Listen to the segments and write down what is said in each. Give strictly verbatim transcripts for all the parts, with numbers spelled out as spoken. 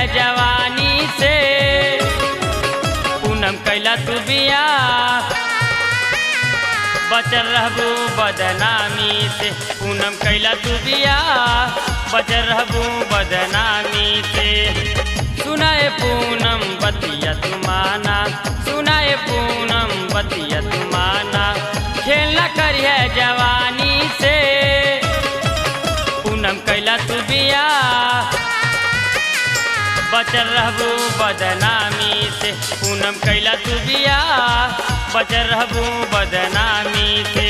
जवानी से पूनम कैला तू बियाह बचल रहबू बदनामी से पूनम कैला तू बियाह बचल रहबू बदनामी से सुनाए पूनम बतिया तुमाना सुनाए पूनम बतिया तुमाना खेलना करिए जवानी से पूनम कैला तू बियाह बचल रहबू बदनामी से पूनम कैला तू बियाह बचल रहबू बदनामी से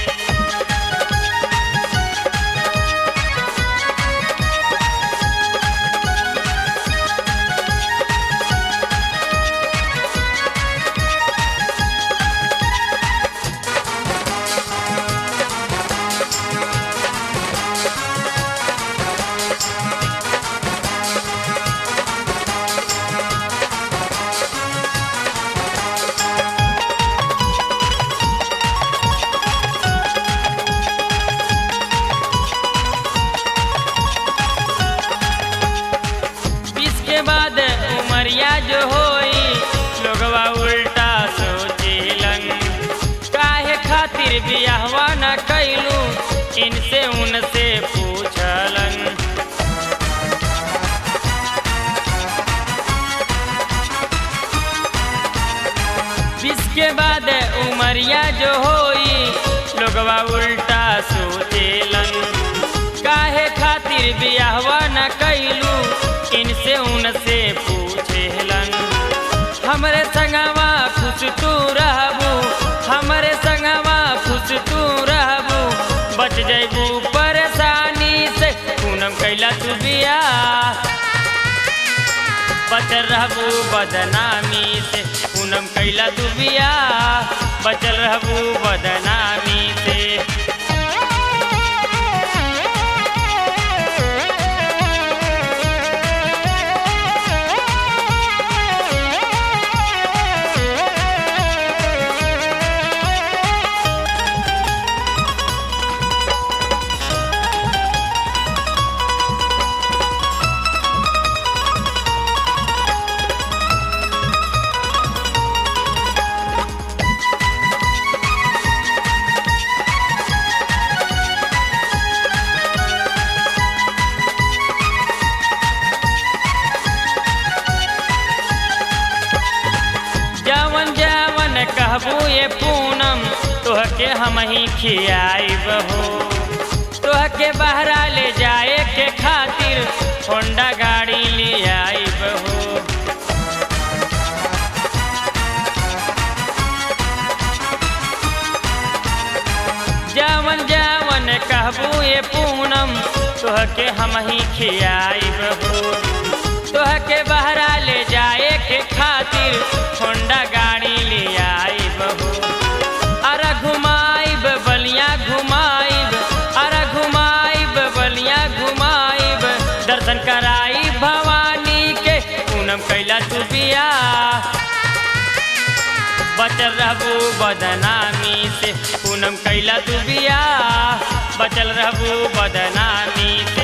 उमरिया जो होई लोगवा उल्टा सोचेलन काहे खातिर बियाहवा न कैलू इनसे उनसे पूछलन बीस के बाद उमरिया जो होई लोगवा उल्टा सोचेलन काहे खातिर बियाहवा न कैलू इनसे उनसे पूछेलन हमरे संगवा खुश तू रहबू हमरे संगवा खुश तू रहबू बच जैबू परेशानी से पूनम कैला तू बियाह बचल रहबू बदनामी से पूनम कैला तू बियाह बचल रहबू बदनामी से कहबू ये पूनम तोहके हम ही खियाइब हो तोहके बहरा ले जाए के खातिर होंडा गाड़ी ले आइब हो जावन जावन कहबू ये पूनम तोहके हम ही खियाइब हो तोहके बहरा ले जाए के खातिर होंडा गाड़ी ले आइब हो अरे घुमाइब बलिया घुमाइब अरे घुमाइब बलिया घुमाइब दर्शन कराई भवानी के पूनम कैला तू बियाह बचल रहबू बदनामी से पूनम कैला तू बियाह बचल रहबू बदनामी से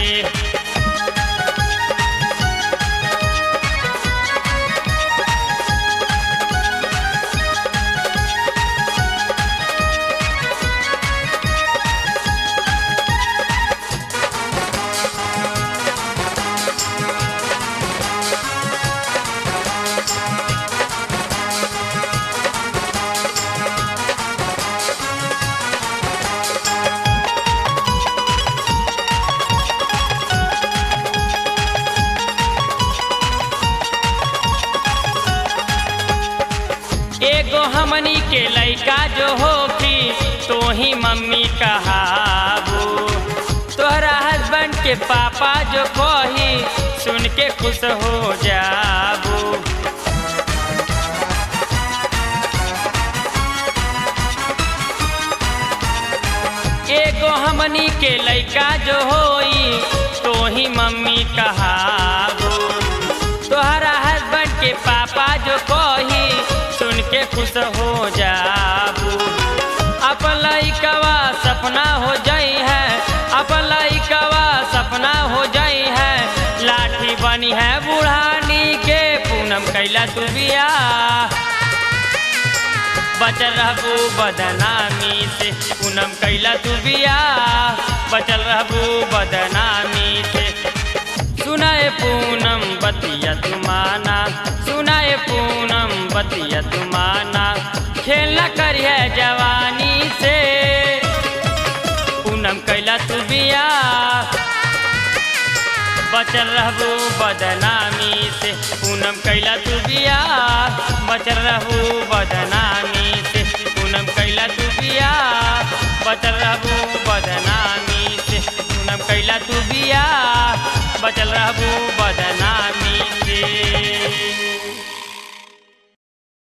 एगो हमनी के लइका जो होखी तो ही मम्मी कहाबू तोहरा हस्बैंड के पापा जो कही सुन के खुश हो जाबू एगो हमनी के लइका जो होई तो ही मम्मी कहाबू तोहरा हस्बैंड के पापा जो कही सुन के खुश हो जाबू अपन लइकवा सपना हो जाई है अपन लइकवा सपना हो जाई है लाठी बनी है बुढ़ानी कैला तू बियाह बचल रहबू बदनामी से। पूनम कैला तू बियाह बचल रहबू बदनामी से। सुनाए पूनम बतिया तुमाना, सुनाए पूनम बतिया तुमाना, खेल न करिए जवानी से। पूनम कैला तू बियाह बचल रहबू बदनामी से। पूनम कैला तू बियाह बचल रहबू बदनामी से। पूनम कैला तू बियाह बचल रहबू बदनामी से। पूनम कैला तू बियाह बचल रहबू बदनामी